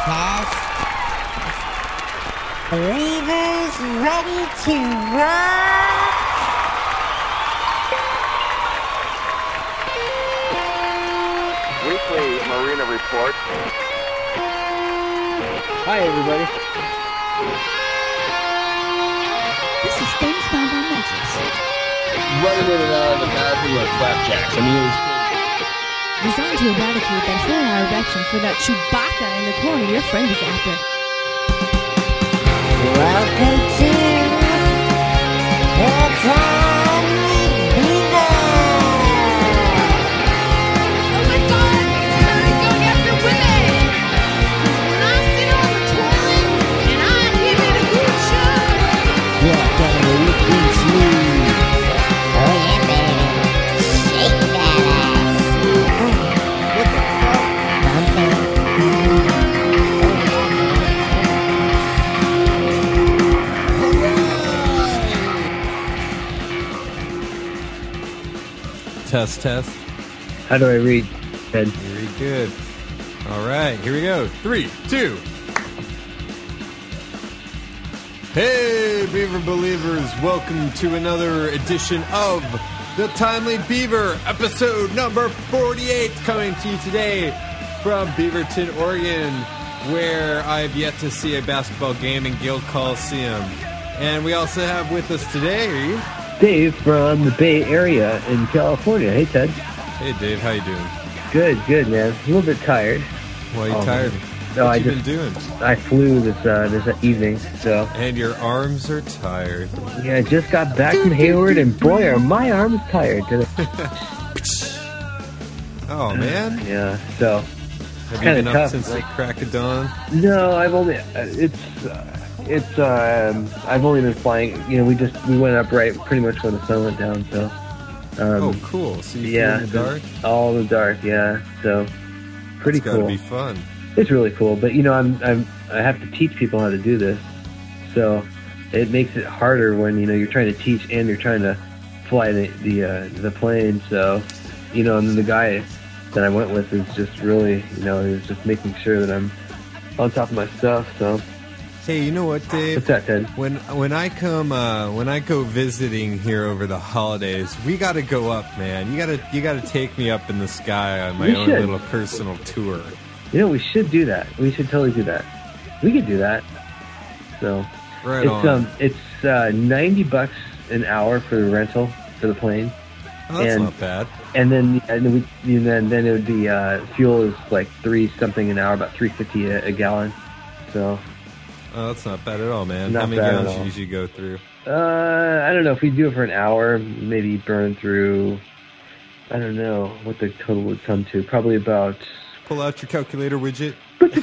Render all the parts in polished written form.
Test. Believers ready to rock? Weekly Marina Report. Hi, everybody. This is things found on Netflix. Running in and out of the bathroom like flapjacks. I mean, it was Designed to eradicate that 4-hour erection for that Chewbacca in the corner your friend is after. Welcome to the Timely Beaver. Oh my God! Started going after women! When I sit on the toilet and I give it a good shove. Yeah, Danny, you can smooth. Oh yeah, baby. Shake that ass. What the fuck? Bump it. Test. how do I read, Ted? Very good. All right, here we go. 3, 2. Hey, Beaver Believers. Welcome to another edition of The Timely Beaver, episode number 48, coming to you today from Beaverton, Oregon, where I've yet to see a basketball game in Gill Coliseum. And we also have with us today... Dave from the Bay Area in California. Hey, Ted. Hey, Dave, how you doing? Good, man. A little bit tired. Why are you Oh, tired? man. What No, I you just- been doing? I flew this evening, so And your arms are tired. yeah, I just got back from Hayward, and boy, are my arms tired today. Oh, man. Yeah, so Have you kinda been up tough, since like- the crack of dawn? no, I've only I've only been flying. You know, we went up right pretty much when the sun went down. So Oh, cool. So you yeah, flew in the dark? all in the dark. Yeah, so pretty It's gotta cool. be fun. It's really cool, but you know, I have to teach people how to do this, so it makes it harder when you know you're trying to teach and you're trying to fly the plane. So you know, and then the guy that I went with is just really, you know, is just making sure that I'm on top of my stuff. So Hey, you know what, Dave? what's that, Ted? When I go visiting here over the holidays, we got to go up, man. You got to take me up in the sky on my We own should. little personal tour. You know, we should do that. We should totally do that. We could do that. So Right on. it's $90 an hour for the rental for the plane. Oh, that's and- not bad. And then then it would be fuel is like $3 an hour, about $3.50 a gallon. So Oh, that's not bad at all, man. Not How many bad at gallons all. you usually go through? I don't know if we do it for an hour, maybe burn through. I don't know what the total would come to. Probably about Pull out your calculator widget.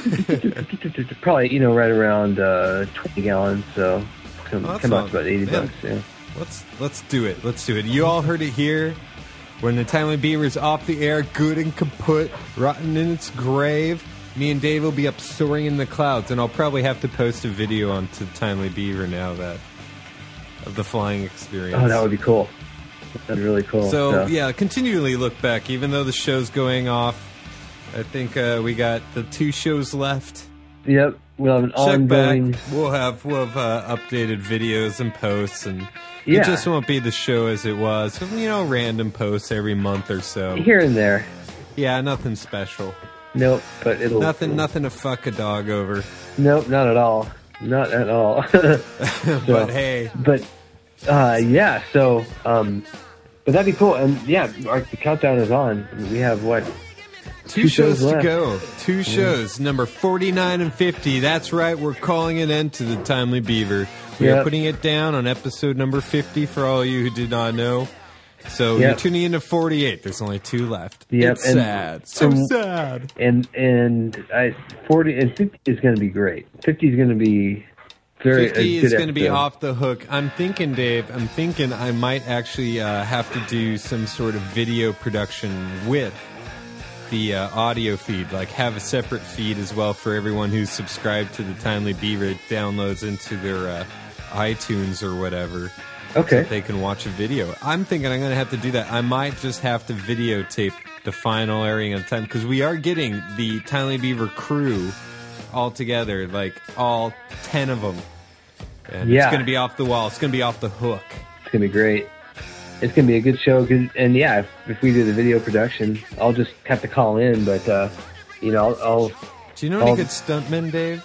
probably right around 20 gallons. So come Oh, that's out not- to about $80. man. Yeah. Let's do it. Let's do it. You all heard it here. When the Timely Beaver is off the air, good and kaput, rotten in its grave, me and Dave will be up soaring in the clouds, and I'll probably have to post a video onto the Timely Beaver now of the flying experience. Oh, that would be cool. That'd be really cool. So, yeah, continually look back. Even though the show's going off, I think we got the 2 shows left. Yep. We'll have an Check back. ongoing. We'll have updated videos and posts, and Yeah. it just won't be the show as it was. Random posts every month or so. Here and there. Yeah, nothing special. Nope, but it'll. Nothing to fuck a dog over. Nope, not at all. Not at all. But hey, But yeah, so but that'd be cool. And yeah, the countdown is on. We have what? 2 shows to left. go. 2 shows, number 49 and 50. That's right, we're calling an end to the Timely Beaver. We are Yep. putting it down on episode number 50 for all you who did not know. So Yep. you're tuning into 48. There's only 2 left. Yep, It's and- sad. So and- sad. And 40 and 50 is going to be great. 50 is going to be very. 50 a is good going to be episode. off the hook. I'm thinking, Dave, I might actually have to do some sort of video production with the audio feed, like have a separate feed as well for everyone who's subscribed to the Timely Beaver. It downloads into their iTunes or whatever. Okay. So they can watch a video. I'm thinking I'm going to have to do that. I might just have to videotape the final airing of time, because we are getting the Timely Beaver crew all together, like all 10 of them. And Yeah. it's going to be off the wall. It's going to be off the hook. It's gonna be great. It's gonna be a good show. And yeah, if we do the video production, I'll just have to call in. But I'll Do you know any good stuntmen, Dave?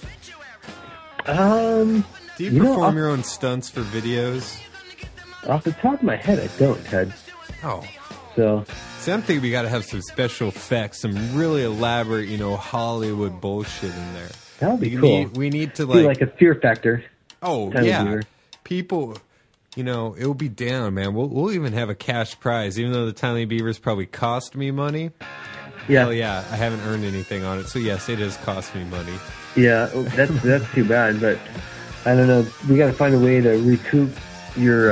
Do you You know, perform your own stunts for videos? off the top of my head, I don't, Ted. Oh. So See, I'm thinking we got to have some special effects, some really elaborate, Hollywood bullshit in there. that would be cool. We need to Be like a Fear Factor. oh Timely yeah, Beaver. people. It will be down, man. We'll even have a cash prize, even though the Timely Beavers probably cost me money. Yeah, Hell yeah, I haven't earned anything on it, so yes, it does cost me money. yeah. That's too bad. But I don't know. We got to find a way to recoup your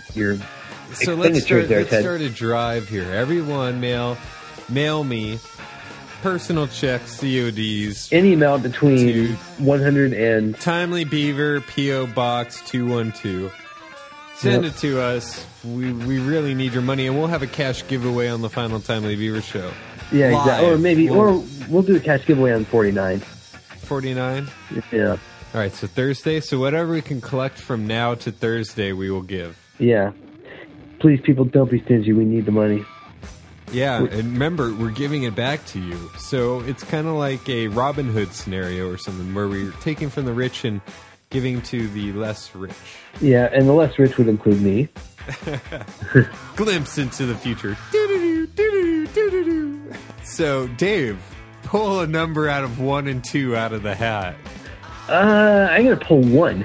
So let's expenditures there, Ted. start a drive here. Everyone, mail me personal checks, CODs. Any amount between Dude. 100 and Timely Beaver, P.O. Box 212. Send Yep. it to us. We really need your money, and we'll have a cash giveaway on the final Timely Beaver show. yeah, Live. exactly. Or maybe, We'll- we'll do a cash giveaway on 49. 49. Yeah, All right, so Thursday. So whatever we can collect from now to Thursday, we will give. yeah. Please, people, don't be stingy. We need the money. Yeah, and remember, we're giving it back to you. So it's kind of like a Robin Hood scenario or something, where we're taking from the rich and giving to the less rich. Yeah, and the less rich would include me. Glimpse into the future. Doo-doo-doo, doo-doo-doo, doo-doo-doo. So, Dave, pull a number out of 1 and 2 out of the hat. I'm gonna pull 1.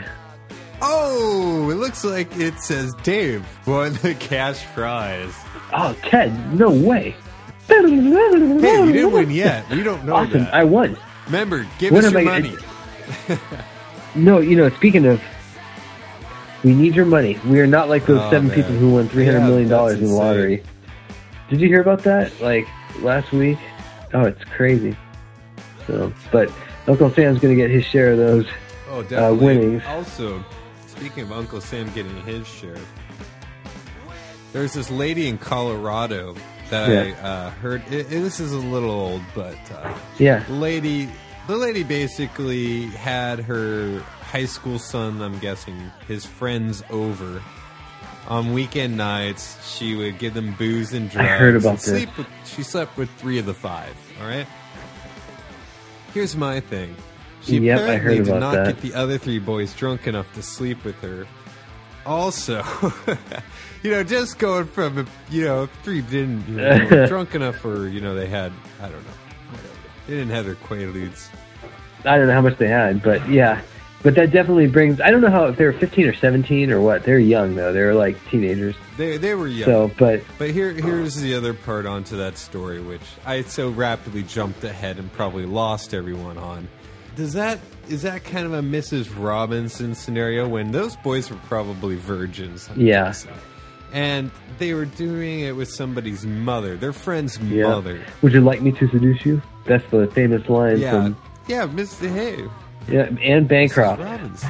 Oh, it looks like it says Dave won the cash prize. Oh, Ted, no way. Hey, you didn't win yet. We don't know Awesome, that. I won. Remember, give What us am your I- money. No, speaking of, we need your money. We are not like those Oh, 7 man. people who won $300 Yeah, million that's in the insane. lottery. Did you hear about that? Like, last week? Oh, it's crazy. So, but Uncle Sam's going to get his share of those. Oh, definitely. winnings. Also, speaking of Uncle Sam getting his share, there's this lady in Colorado that I heard. This is a little old, but Yeah. the lady basically had her high school son, I'm guessing, his friends over. On weekend nights, she would give them booze and drugs. I heard about and this. She slept with 3 of the 5, all right? Here's my thing. She Yep, I apparently heard did about not that. get the other 3 boys drunk enough to sleep with her. Also, just going from, 3 didn't, drunk enough for, they had, I don't know, whatever. They didn't have their Quaaludes. I don't know how much they had, but yeah. But that definitely brings, I don't know how, if they were 15 or 17 or what. They're young, though. They're like teenagers. They were young. So, but Here's the other part onto that story, which I so rapidly jumped ahead and probably lost everyone on. Is that kind of a Mrs. Robinson scenario when those boys were probably virgins? I'm Yeah. guessing. And they were doing it with somebody's mother, their friend's yeah. mother. Would you like me to seduce you? That's the famous line Yeah, from, yeah, Mr. Hay. yeah, Anne Mrs. Bancroft. Robinson.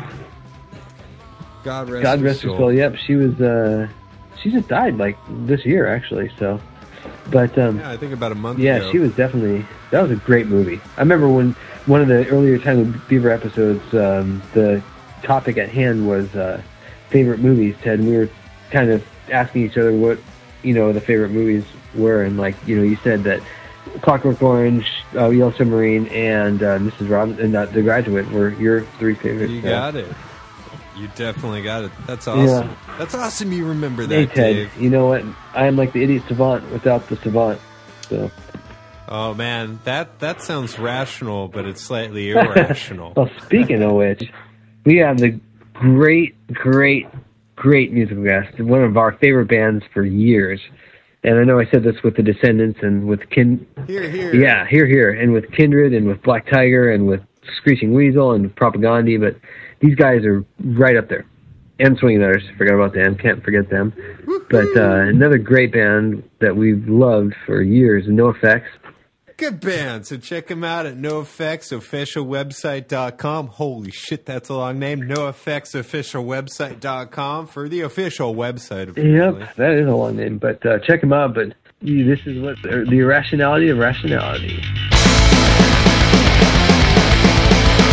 God rest God her rest her soul. soul. Yep, she was, she just died like this year, actually, so. But, Yeah, I think about a month yeah, ago. she was definitely, that was a great movie. I remember when one of the earlier Time of Beaver episodes, the topic at hand was favorite movies, Ted, and we were kind of asking each other what, the favorite movies were, and like, you said that Clockwork Orange, Yellow Submarine, and Mrs. Robinson, and The Graduate were your 3 favorites. You so. got it. You definitely got it. That's awesome. Yeah. That's awesome you remember that, Hey, Ted, Dave. you know what? I am like the idiot savant without the savant, so. Oh, man. That sounds rational, but it's slightly irrational. Well, speaking of which, we have the great musical guest, one of our favorite bands for years. And I know I said this with the Descendants and with Here. Yeah, here, and with Kindred and with Black Tiger and with Screeching Weasel and with Propaganda, but these guys are right up there. And Swinging Utters, forgot about them, can't forget them. But another great band that we've loved for years, NoFX. Good band. So check them out at NoFXOfficialWebsite.com. Holy shit, that's a long name. NoFXOfficialWebsite.com for the official website. Apparently. Yep, that is a long name, but check them out. But this is what the irrationality of rationality.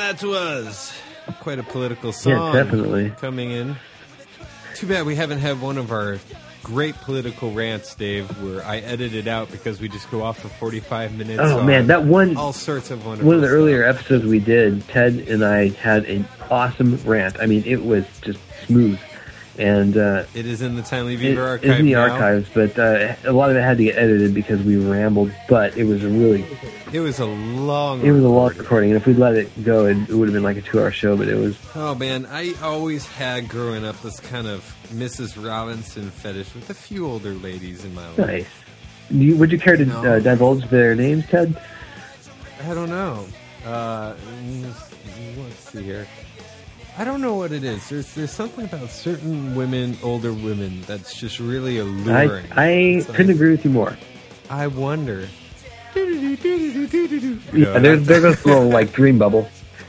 that was quite a political song. Yeah, definitely. Coming in. Too bad we haven't had one of our great political rants, Dave, where I edited out because we just go off for 45 minutes. Oh man, that one, all sorts of wonderful one of the stuff. earlier episodes we did, Ted and I had an awesome rant. I mean, it was just smooth. And It is in the Timely Beaver it archive is in the now. archives, but a lot of it had to get edited because we rambled. But it was a really, It was a long it was a long recording. recording, and if we'd let it go, it would have been like a 2-hour show. But it was Oh man, I always had growing up this kind of Mrs. Robinson fetish with a few older ladies in my life. nice. Would you care to No. divulge their names, Ted? I don't know. Let's see here. I don't know what it is. There's something about certain women, older women, that's just really alluring. I It's like, couldn't agree with you more. I wonder. Yeah, there goes a little like dream bubble.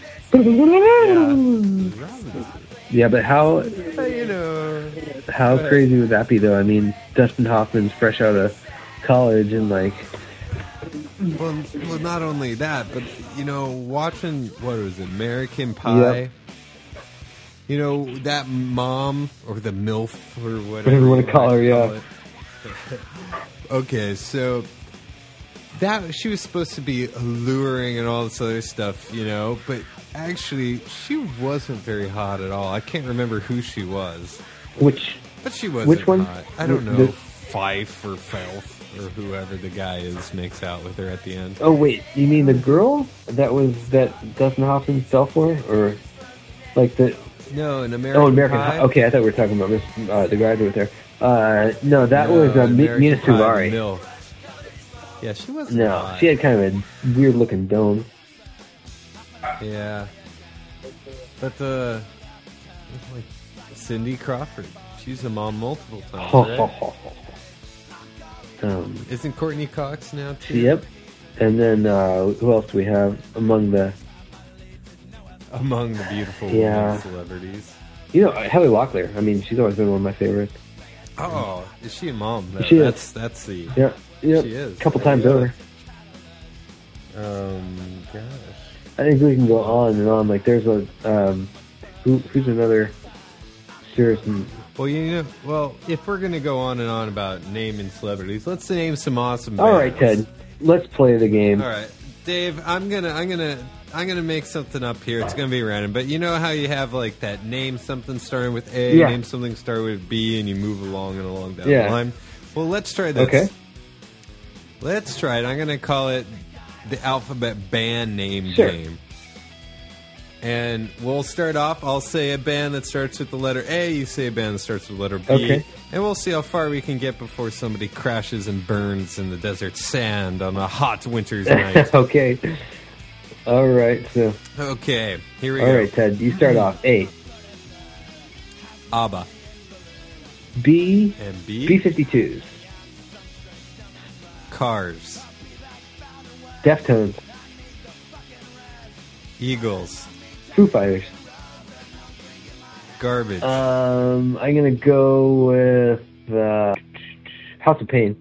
Yeah, but how You know. crazy would that be though? I mean, Dustin Hoffman's fresh out of college and like, Well, not only that, but you know, watching what was it, American Pie. Yep. You know that mom or the MILF or whatever Whatever you wanna call her, yeah. it. Okay, so that she was supposed to be alluring and all this other stuff, you know, but actually she wasn't very hot at all. I can't remember who she was, which but she wasn't Which one? hot. I don't know, The- Fife or Felf or whoever the guy is makes out with her at the end. oh wait, you mean the girl that Dustin Hoffman fell for, or like the No, an American American Pie. Okay, I thought we were talking about the graduate there. No, that was American Mina Pie, Suvari. the MILF. Yeah, she wasn't No, hot. she had kind of a weird looking dome. Yeah. But like Cindy Crawford, she's a mom multiple times, right? Isn't Courtney Cox now too? Yep. And then who else do we have among the? Among the beautiful Yeah. women celebrities. You know, Haley Locklear. I mean, she's always been one of my favorites. Oh, is she a mom? No, She is. That's the. Yeah, yep. She is. A couple Yeah, times yeah. over. Gosh. I think we can go on and on. Like, there's a who's another serious. Well, if we're gonna go on and on about naming celebrities, let's name some awesome. All right, bands. Ted. Let's play the game. All right, Dave. I'm gonna make something up here. It's gonna be random, but you know how you have like that name something starting with A, Yeah. name something starting with B, and you move along and along down Yeah. the line. Well, let's try this. Okay. Let's try it. I'm gonna call it the alphabet band name Sure. game. And we'll start off. I'll say a band that starts with the letter A. You say a band that starts with the letter B. Okay. And we'll see how far we can get before somebody crashes and burns in the desert sand on a hot winter's night. Okay. All right. So, Okay, here we all go. right, Ted. You start off. A. ABBA. B. And B. B-52s. Cars. Deftones. Eagles. Foo Fighters. Garbage. I'm gonna go with House of Pain.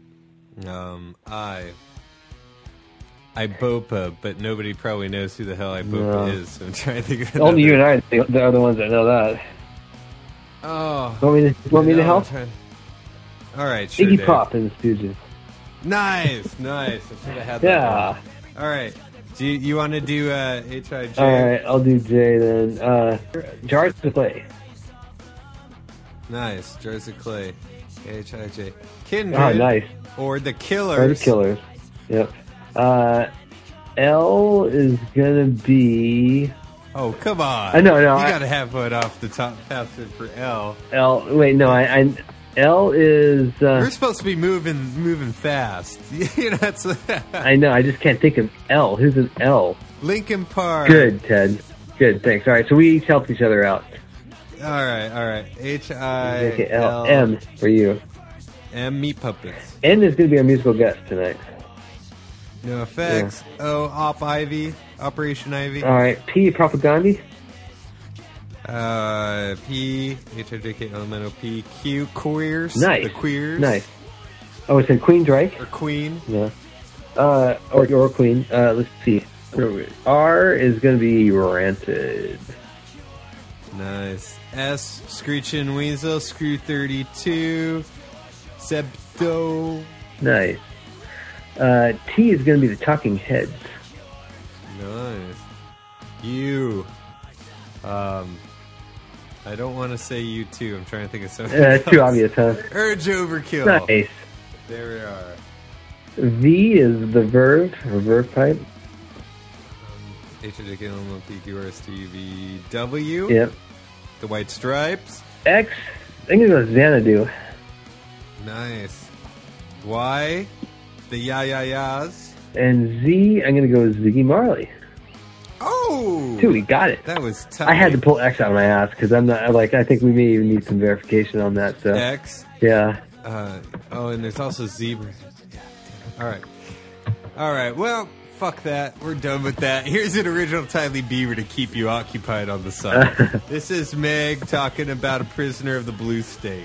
Ibopa, but nobody probably knows who the hell Ibopa No. is. So I'm trying to think of Only you another- and I are the ones that know that. Oh. Want me to No, help? I'm trying- All right, sure, Iggy Dave. Pop and the Stooges. Nice. I should have had that. Yeah. one. All right. Do you want to do H.I.J.? All right, I'll do J then. Jars to Clay. Nice. Jars of Clay. H.I.J. Kindred. Ah, nice. Or the Killers. Or the Killers. Yep. L is gonna be Oh, come on. I know, You I- got to have one off the top password for L. L. Wait, no, L is. We're supposed to be moving fast. You know, that's I know. I just can't think of L. Who's an L? Linkin Park. Good, Ted. Good, thanks. All right, so we each helped each other out. All right. H.I. Okay, L. M for you. M. Meat Puppets. N is going to be our musical guest tonight. No Effects. O. Op Ivy. Operation Ivy. All right, P. Propaganda. P. H.I.J.K. Elemental P. Q. Queers. Nice. The Queers. Nice. Oh, it's in Queensryche. Or Queen. Yeah. Or Queen. Let's see. R is going to be Rancid. Nice. S, Screechin' Weasel, Screw 32, Septo. Nice. T is going to be the Talking Heads. Nice. U. I don't want to say you too. I'm trying to think of something else. Too obvious, huh? Urge Overkill. Nice. There we are. V is the Verve, or Verve Pipe. HDKLMPQRSTV. W. Yep. The White Stripes. X, I'm going to go Xanadu. Nice. Y. The Ya-Ya-Ya's. And Z, I'm going to go Ziggy Marley. Oh! Dude, we got it. That was tough. I had to pull X out of my ass because I'm not, like, I think we may even need some verification on that. So. X. Yeah. And there's also Zebra. Yeah, damn. All right. Well, fuck that. We're done with that. Here's an original Timely Beaver to keep you occupied on the side. This is Meg talking about A Prisoner of the Blue State.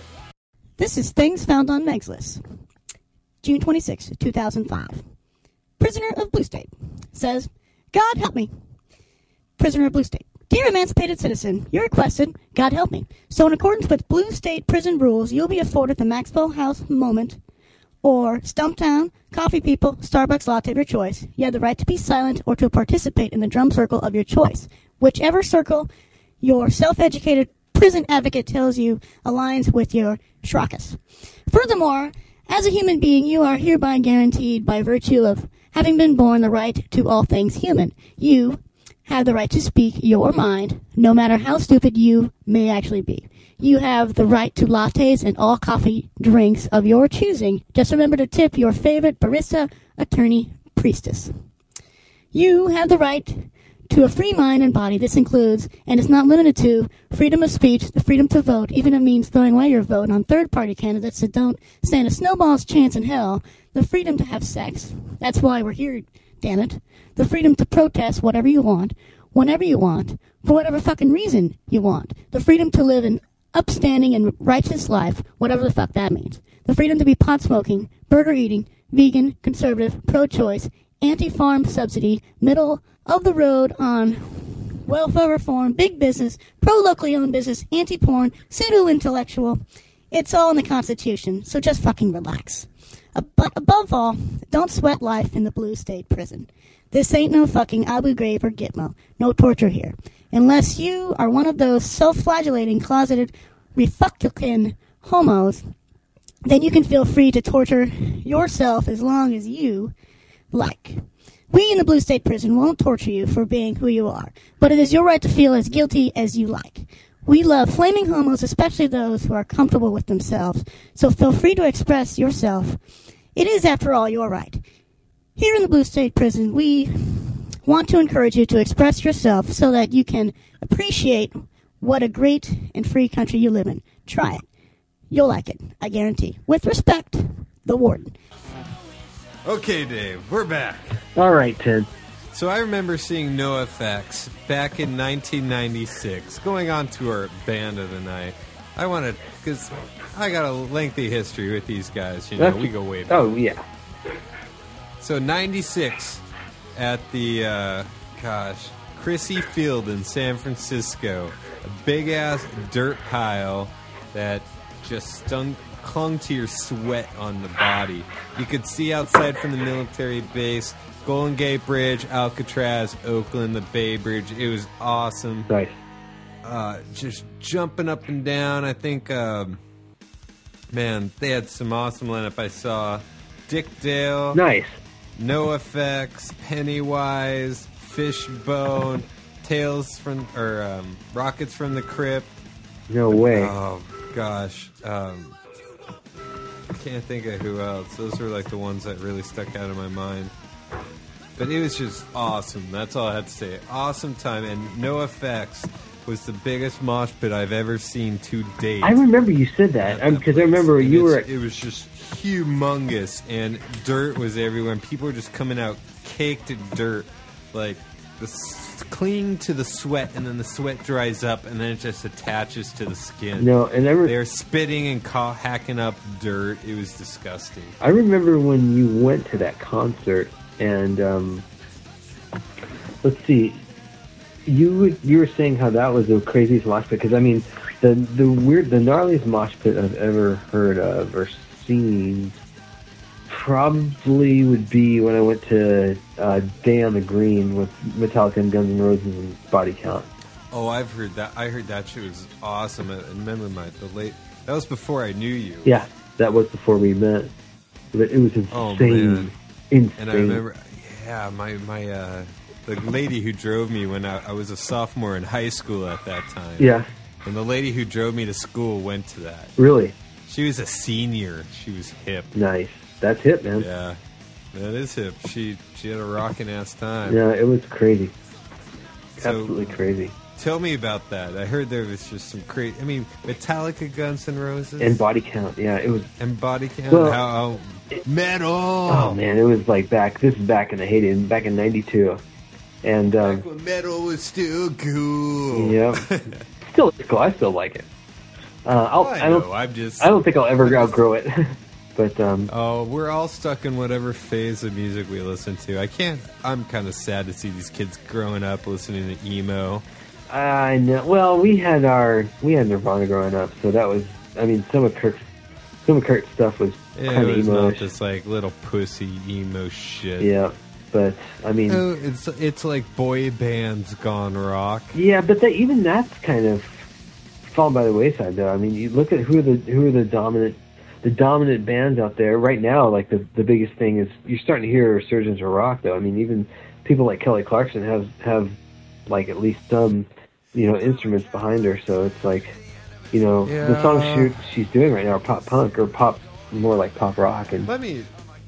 This is Things Found on Meg's List. June 26, 2005. Prisoner of Blue State says, God help me. Prisoner of Blue State. Dear emancipated citizen, you requested, God help me. So in accordance with Blue State prison rules, you'll be afforded the Maxwell House moment or Stumptown, Coffee People, Starbucks latte of your choice. You have the right to be silent or to participate in the drum circle of your choice. Whichever circle your self-educated prison advocate tells you aligns with your Shrockus. Furthermore, as a human being, you are hereby guaranteed by virtue of having been born the right to all things human. You have the right to speak your mind, no matter how stupid you may actually be. You have the right to lattes and all coffee drinks of your choosing. Just remember to tip your favorite barista, attorney, priestess. You have the right to a free mind and body. This includes, and is not limited to, freedom of speech, the freedom to vote, even if it means throwing away your vote on third-party candidates that don't stand a snowball's chance in hell, the freedom to have sex. That's why we're here, damn it. The freedom to protest whatever you want, whenever you want, for whatever fucking reason you want. The freedom to live an upstanding and righteous life, whatever the fuck that means. The freedom to be pot-smoking, burger-eating, vegan, conservative, pro-choice, anti-farm subsidy, middle of the road on welfare reform, big business, pro-locally owned business, anti-porn, pseudo-intellectual. It's all in the Constitution, so just fucking relax. But above all, don't sweat life in the Blue State prison. This ain't no fucking Abu Ghraib or Gitmo. No torture here. Unless you are one of those self-flagellating, closeted, Republican homos, then you can feel free to torture yourself as long as you like. We in the Blue State prison won't torture you for being who you are, but it is your right to feel as guilty as you like. We love flaming homos, especially those who are comfortable with themselves, so feel free to express yourself. It is, after all, your right. Here in the Blue State prison, we want to encourage you to express yourself so that you can appreciate what a great and free country you live in. Try it. You'll like it, I guarantee. With respect, the warden. Okay, Dave, we're back. All right, Ted. So I remember seeing NoFX back in 1996, going on tour, Band of the Night. I wanted, because I got a lengthy history with these guys, you know, we go way back. Oh, yeah. So 96 at the, Chrissy Field in San Francisco. A big-ass dirt pile that just clung to your sweat on the body. You could see outside from the military base, Golden Gate Bridge, Alcatraz, Oakland, the Bay Bridge. It was awesome. Nice. Just jumping up and down. I think, man, they had some awesome lineup. I saw Dick Dale. Nice. NoFX, Pennywise, Fishbone, Rockets from the Crypt. No way. Oh, gosh. I can't think of who else. Those were like the ones that really stuck out in my mind. But it was just awesome. That's all I had to say. Awesome time. And NoFX was the biggest mosh pit I've ever seen to date. I remember you said that. Because I remember And you were... It was just humongous. And dirt was everywhere. And people were just coming out caked in dirt. Like, clinging to the sweat. And then the sweat dries up. And then it just attaches to the skin. No, and they were spitting and hacking up dirt. It was disgusting. I remember when you went to that concert, and let's see. You were saying how that was the craziest mosh pit, because I mean the gnarliest mosh pit I've ever heard of or seen probably would be when I went to Day on the Green with Metallica and Guns N' Roses and Body Count. Oh, I've heard that. I heard that shit was awesome. I remember that was before I knew you. Yeah, that was before we met. But it was insane. Oh, man. Insane. And I remember, the lady who drove me when I was a sophomore in high school at that time. Yeah. And the lady who drove me to school went to that. Really? She was a senior. She was hip. Nice. That's hip, man. Yeah. That is hip. She had a rockin' ass time. Yeah, it was crazy. So, Absolutely crazy. Tell me about that. I heard there was just some crazy... I mean, Metallica, Guns N' Roses? And Body Count, yeah. It was... And Body Count? Well, metal! Oh, man, it was like this is back in the heyday, back in 92. And, back when metal was still cool. Yeah. Still cool. I still like it. I don't think I'll ever outgrow it. But, we're all stuck in whatever phase of music we listen to. I'm kind of sad to see these kids growing up listening to emo. I know. Well, we had Nirvana growing up, so that was. I mean, some of Kurt's stuff was kind of emo. It was not just like little pussy emo shit. Yeah, but I mean, it's like boy bands gone rock. Yeah, but that's kind of fallen by the wayside, though. I mean, you look at who are the dominant bands out there right now. Like the biggest thing is you're starting to hear a resurgence of rock, though. I mean, even people like Kelly Clarkson have like at least some instruments behind her. So it's like the songs she's doing right now are pop punk or pop, more like pop rock. And Emily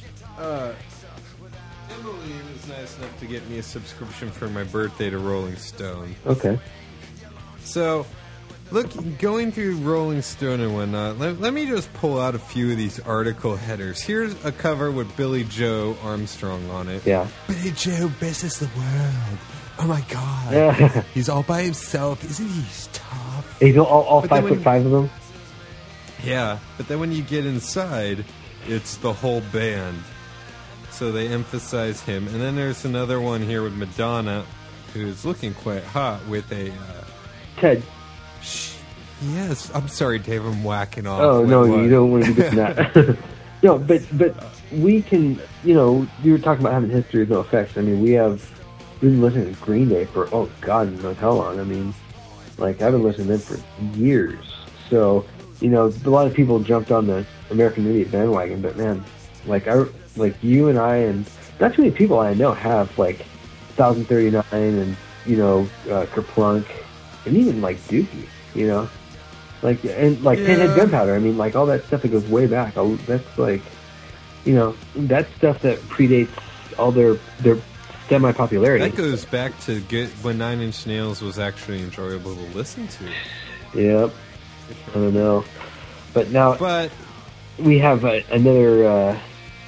was nice enough to get me a subscription for my birthday to Rolling Stone. Okay. So, look, going through Rolling Stone and whatnot, let me just pull out a few of these article headers. Here's a cover with Billy Joe Armstrong on it. Yeah. Billy Joe versus the world. Oh my God. Yeah. He's all by himself. Isn't he tough? He's all 5'5" of them? Yeah, but then when you get inside, it's the whole band. So they emphasize him. And then there's another one here with Madonna, who's looking quite hot with a... Ted. Yes, I'm sorry, Dave, I'm whacking off. Oh, no, you don't want to be doing that. No, but we can, you were talking about having history of NoFX. I mean, we've been listening to Green Day for, God knows how long. I mean, like, I've been listening to them for years. So, a lot of people jumped on the American Idiot bandwagon, but man, like you and I, and not too many people I know have, like, 1039 and, Kerplunk, and even, like, Dookie, Like, and, like, Pinhead Gunpowder. I mean, like, all that stuff that goes way back. That's, like, that's stuff that predates all their semi-popularity. That goes back to when Nine Inch Nails was actually enjoyable to listen to. Yep. I don't know. But now we have another...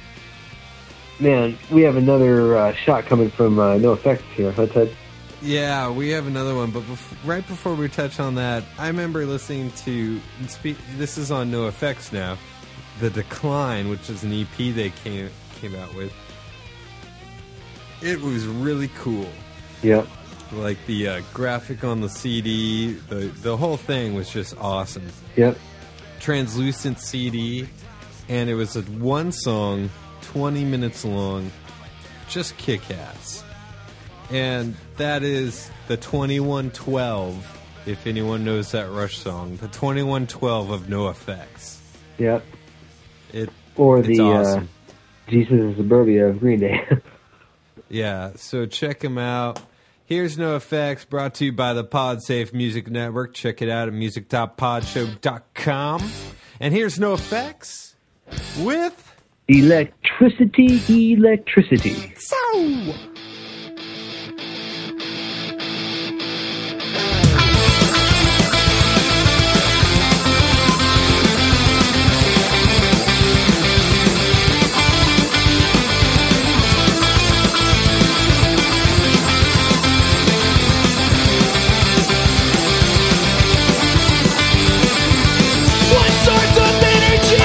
we have another shot coming from NoFX here, huh, Ted? Yeah, we have another one, but right before we touch on that, I remember listening to, this is on NoFX now, The Decline, which is an EP they came out with. It was really cool. Yeah. Like the graphic on the CD, the whole thing was just awesome. Yep. Translucent CD, and it was one song, 20 minutes long, just kick-ass. And that is the 2112, if anyone knows that Rush song. The 2112 of NoFX. Yep. It's awesome. Jesus in Suburbia of Green Day. Yeah, so check them out. Here's NoFX, brought to you by the PodSafe Music Network. Check it out at music.podshow.com. And here's NoFX with... Electricity. So...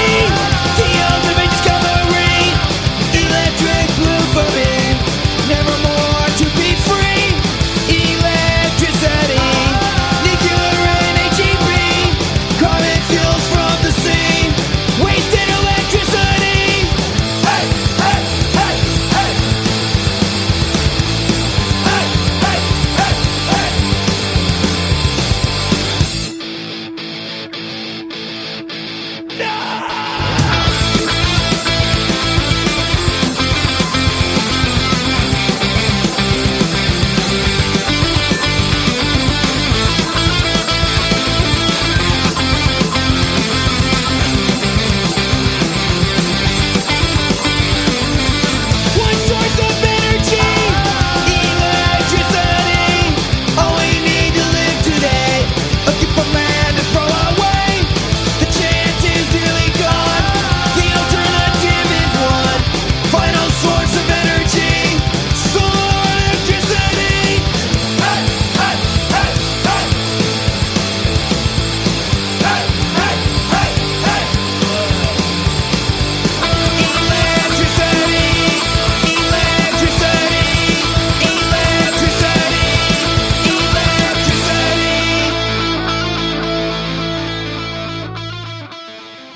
Never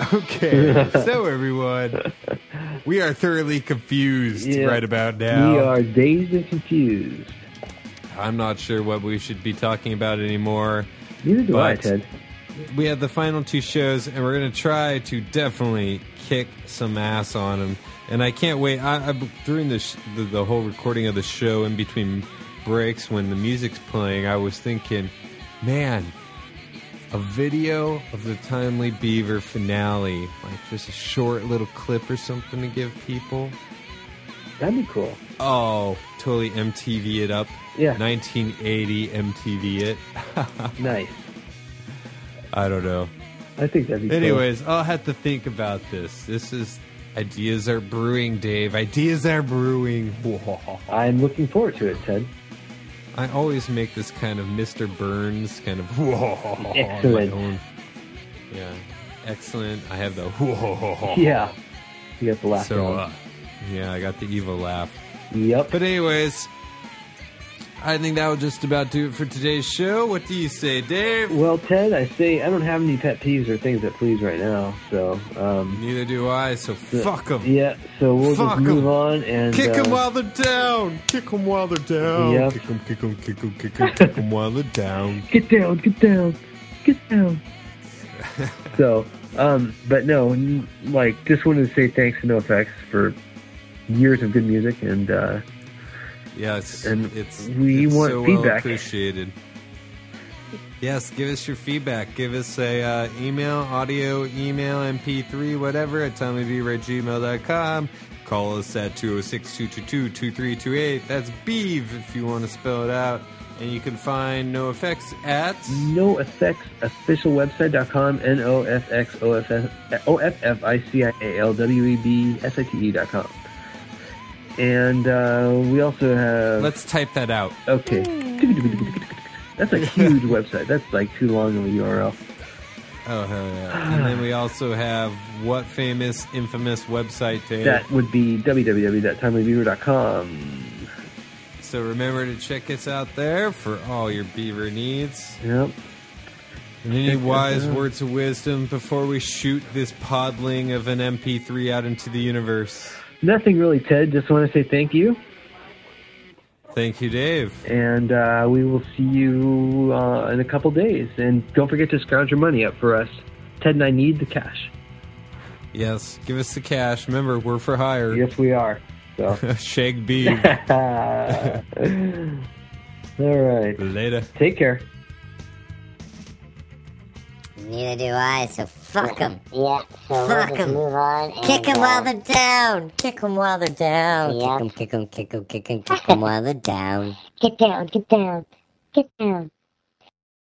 Okay, so everyone, we are thoroughly confused Yeah. right about now. We are dazed and confused. I'm not sure what we should be talking about anymore. Neither do I, But- Ted. We have the final 2 shows, and we're going to try to definitely kick some ass on them. And I can't wait. During the whole recording of the show, in between breaks, when the music's playing, I was thinking, man, a video of the Timely Beaver finale, like just a short little clip or something to give people. That'd be cool. Oh, totally MTV it up. Yeah. 1980 MTV it. Nice. I don't know. I think that'd be cool. Anyways, I'll have to think about this. This is ideas are brewing, Dave. Ideas are brewing. I'm looking forward to it, Ted. I always make this kind of Mr. Burns kind of Excellent. my own. Yeah, excellent. I have the Yeah. You got the laugh So, going. yeah, I got the evil laugh. Yep. But anyways, I think that will just about do it for today's show. What do you say, Dave? Well, Ted, I say I don't have any pet peeves or things that please right now. So, Neither do I, so fuck them. yeah. So we'll Fuck just move 'em. on and Kick them while they're down. Kick them while they're down. Yep. Kick them, kick them, kick them, kick them, kick them while they're down. get down, get down, get down. So, but no, like, just wanted to say thanks to NoFX for years of good music, and Yes, And it's we it's want so feedback. well appreciated. Yes, give us your feedback. Give us a email, audio, email, MP3, whatever, at timelybeaver@gmail.com. Call us at 206-222-2328. That's Beeve if you want to spell it out. And you can find NoFX at... NoFXofficialwebsite.com, NoFXOFFICIALWEBSITE.com. And we also have... Let's type that out. Okay. That's a huge website. That's like too long of a URL. Oh, hell yeah. And then we also have what famous, infamous website, Dave? That would be www.timelybeaver.com. So remember to check us out there for all your beaver needs. Yep. And any Check us wise out. words of wisdom before we shoot this podling of an MP3 out into the universe? Nothing really, Ted. Just want to say thank you. Thank you, Dave. And we will see you in a couple days. And don't forget to scrounge your money up for us. Ted and I need the cash. Yes, give us the cash. Remember, we're for hire. Yes, we are. So. Shag beef. All right. Later. Take care. Neither do I, so fuck them. Yeah, so Fuck we'll just 'em. move on. And, Kick them while they're down. Kick them while they're down. Yeah. Kick them, kick them, kick them, kick them, kick them while they're down. Get down, get down, get down.